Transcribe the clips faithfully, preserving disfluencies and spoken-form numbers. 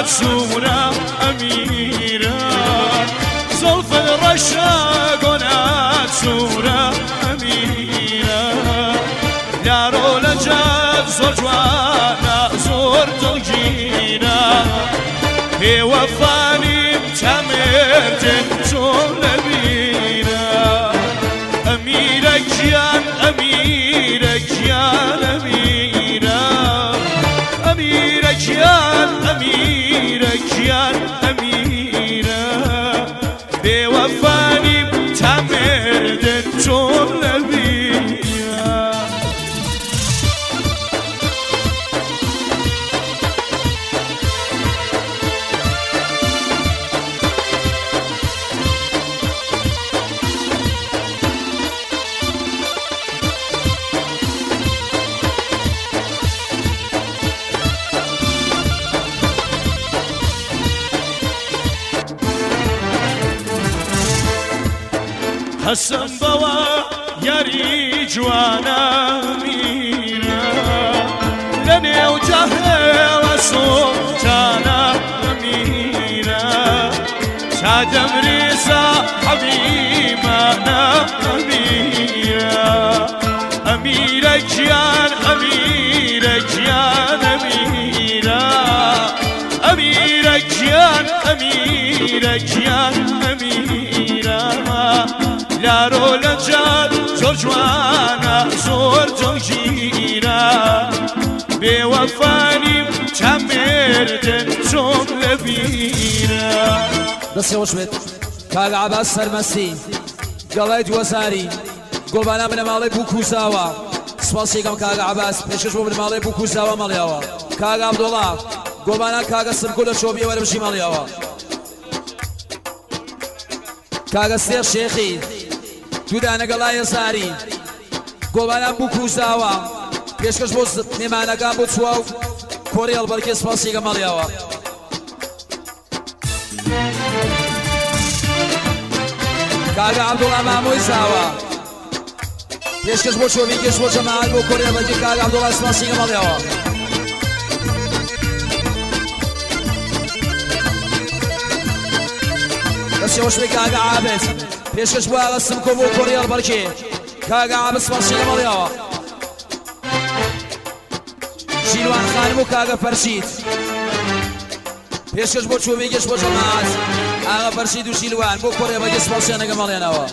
سورة أميرة زلف الرشاقونات سورة أميرة دارو لجد زور جوانا زور دلجينا في وفاني متمردن زور نبينا أميرة كيان أميرة كيان أميرة أميرة كيان أميرة كيان أميرة بوفاني متمردن زور نبينا حسن بوا ياري جوانا ميرا لني وجهي وسلطانا ميرا شادم ريسا حبيبانا أميرا أميرا كيان أميرا كيان أميرا أميرا كيان أميرا كيان أميرا لارو لجال زور جوانا زور جنجينا بوفاني متمردن زور لبينا دەستی خۆش بێت کاگا عەباس سەرمەستی گەڵای دووەزاری گۆڵبانە بنەماڵەی بوو کوزاوە سپاسێکەم کاگا عەباس پێشکەش بۆ بنەماڵەی بوو کوزاوە مەڵیاوە کاگا عەبدوڵڵا گۆڵبانە کاگە سرکۆ لە شۆبیە وەرەبژی مەڵیاوە کاگە سێر شێخی دوودانە گەڵای هەزاری گۆڵبانە بوو کوزاوە پێشکەش بۆ مێمانەکان بۆ چواو کۆڕێڵ بەرکێ سپاسێکە مەڵیاوە کاگا عەبدوڵڵا مامۆی زاوە پێشکەش بۆ چۆبی گەشت بۆ جەماعەت بۆ کۆڕێڵ بەرکێ کاگا عەبدوڵڵا سپاسێکە مەڵیاوە دەستی خۆش بێت کاگا عابد پێشکەش بۆ ئاغا سمکۆ بۆ کۆڕێڵ بەرکێ کاگا عابد سپاسێکە مەڵیاوە شیروان خانم و کاگا فەرشید پێشکەش بۆ چۆبی گەشت بۆ جەماعەت ئاغا فەرشید و شیلوان بۆ کۆڕێڵ بەرکێ سپاسیانەکە مەڵێنەوە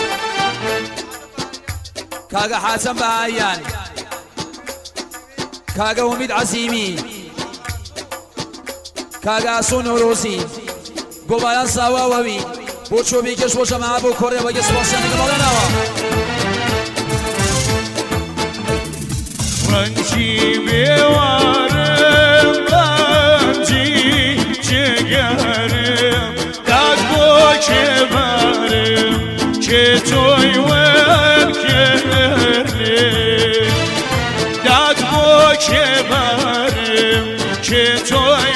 کاگا حاتەم بەهاییان کاگا ومید عەزیمی کاگا ئاسۆ نۆرۆزی گۆڵبانە زاواوەوی بۆ چۆبی گەشت بۆ جەماعەت بۆ کۆڕێڵ بەرکێ سپاسیانەکە مەڵێنەوە ڕەنجی بێوارم ڕەنجی جێگەرم داد بۆ کێبارم کێ تۆی وەرکردێ داد بۆ کێبارم کێ تۆی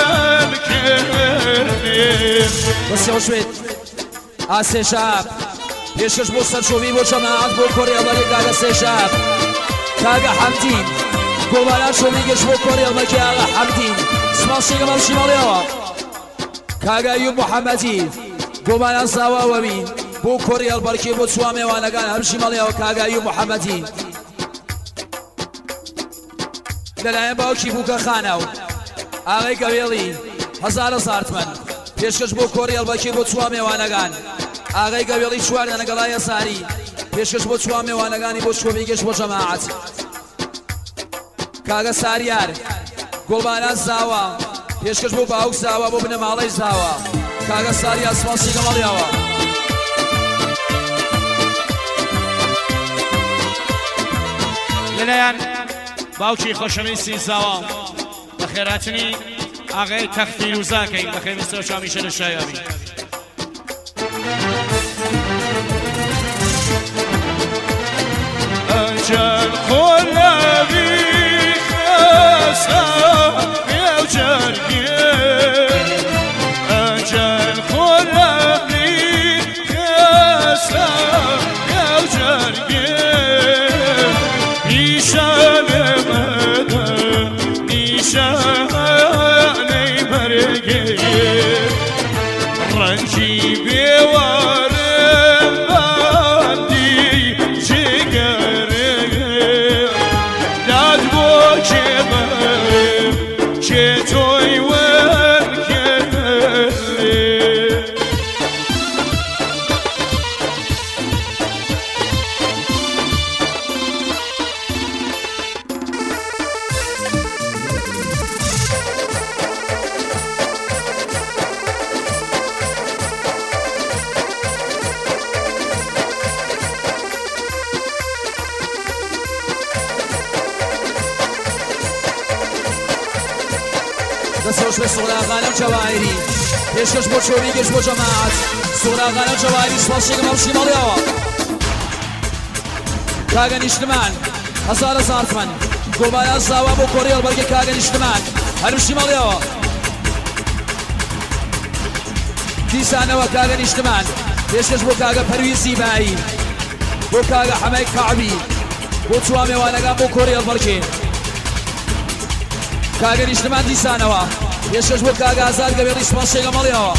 وەرکردێ دەستی خۆش بێت ئاسێ شاب پێشکەش بۆ سەرچۆبی بۆ جەماعەت بۆ کۆڕێڵ بەرکێ کاگا سێ شاب کاگا حەمدین گۆڵبانە چۆبی گەشت بۆ کۆڕێڵ بەرکێ ئاغا حەمدین سپاسێکە مەڵشی مەڵێەوە کاگا ئەیوب موحەممەدی گۆڵبانە زاواوەوی بۆ کۆڕێڵ بەرکێ بۆ چوا میێوانەکان هەرشی مەڵێەوە کاگا ئەیوب موحەممەدی لەلایەن باوکی بووکە خانە و ئاغای گەوێڵی هەزار هەزار تمەن پێشکەش بۆ کۆڕێڵ بەرکێ بۆ چوا میێوانەکان ئاغای گەوێڵی چواردانە گەڵای هەزاری پێشکەش بۆ چوا میێوانەکانی بۆ چۆبی گەشت بۆ جەماعەت کاگە ساریار گۆڵبانە زاوە پێشکەش بۆ باوک زاوە بۆ بنەماڵەی زاوە کاگە ساریار سپاسێکە مەڵیاوە لەلایەن باوکی خۆشەویستی زاوە بە خێراتنی ئاغای تەخفیروزاکەی بە خێویستە و چامیشە لە شایابی ئەجەل خۆلەوی خەسە پێو جەرگێ ئەجەل خۆلەوی خەسە پێو جەرگێ نیشانە مەدە نیشانەی بەرێ به سوراغانم جواهری پیشکش با چوبیگش با جماعت سوراغانم جواهری سپاسیگم هم شیمالی ها کاغا نیشتمان هزار هزار تومن گلبایا زاوا با کوریال بلکه کاغا نیشتمان هرم شیمالی ها دیسانه و کاغا نیشتمان پیشکش با کاغا پرویزی بایی با کاغا حمای کعبی با چوامی وانگا با کوریال بلکه کاغا نیشتمان دیسانه و پیشکش با کاغا آزاد گویلی سپاسیگم مالی ها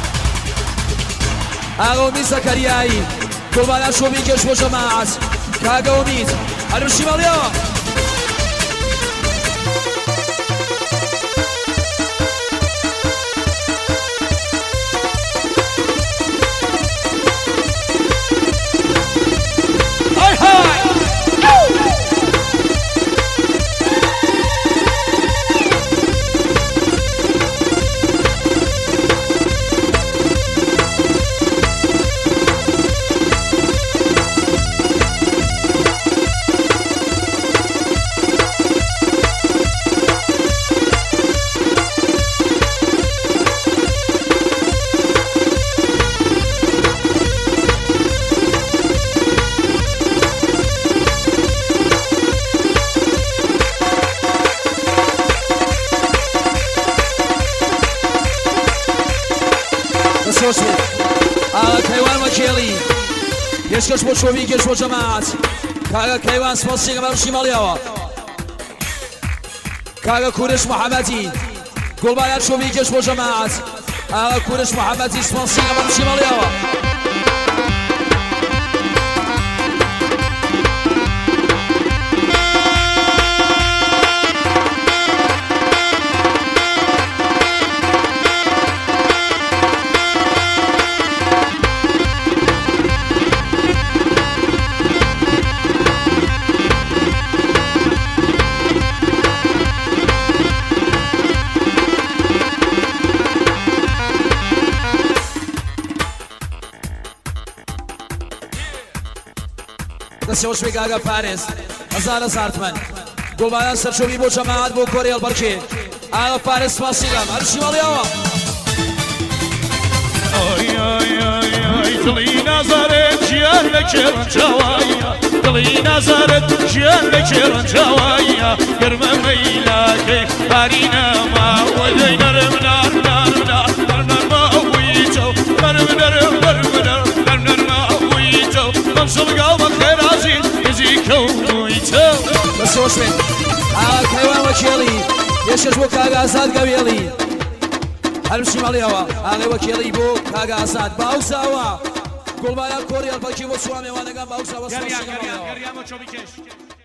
آقا امید زکریایی گلبایا شوبیگش با جماعت کاغا امید هرم شیمالی ها آقا کیوان وکیلی پیشکش با چوبیگش با جماعت کاغا کیوان سپاسیگم هم شیمالی ها کاغا کورش محمدی گلبایا چوبیگش با جماعت آقا کورش محمدی سپاسیگم هم شیمالی ها دستیوش به کاغا فارس هزار هزار تومن گلبایا سرچوبی با جماعت با کوریال بلکه آقا فارس سپاسیگم هرم شیمالی ها آی آی آی آی دلی نظرت جیان بکرن جوایا دلی نظرت جیان بکرن جوایا گرم میلاکی بارینه ما ودی نرم نار نار نار نار نار ما ویتو نرم نرم نرم نرم نرم نرم ما ویتو منصور قلب خیر عزیز ازی کون ویتو دستیوش به آقا کیوان وکیلی پیشکش با کاغا آزاد گویلی هرم شیمالی ها آقا وکیلی بو کاغا آزاد باوساوا گلبایا کوریال بلکه با چوامی وانگا باوساوا گریا سپاسیگم گریا مالی ها گریا ما چوبیگش